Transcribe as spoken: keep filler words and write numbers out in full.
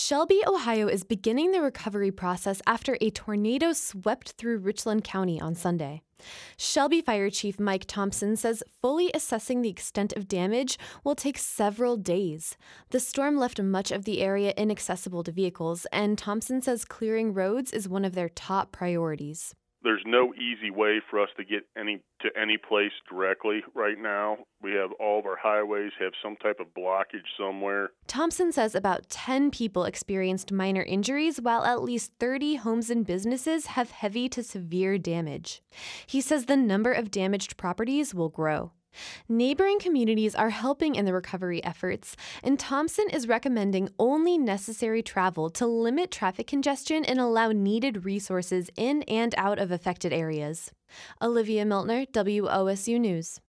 Shelby, Ohio is beginning the recovery process after a tornado swept through Richland County on Sunday. Shelby Fire Chief Mike Thompson says fully assessing the extent of damage will take several days. The storm left much of the area inaccessible to vehicles, and Thompson says clearing roads is one of their top priorities. There's no easy way for us to get any to any place directly right now. We have all of our highways have some type of blockage somewhere. Thompson says about ten people experienced minor injuries, while at least thirty homes and businesses have heavy to severe damage. He says the number of damaged properties will grow. Neighboring communities are helping in the recovery efforts, and Thompson is recommending only necessary travel to limit traffic congestion and allow needed resources in and out of affected areas. Olivia Miltner, W O S U News.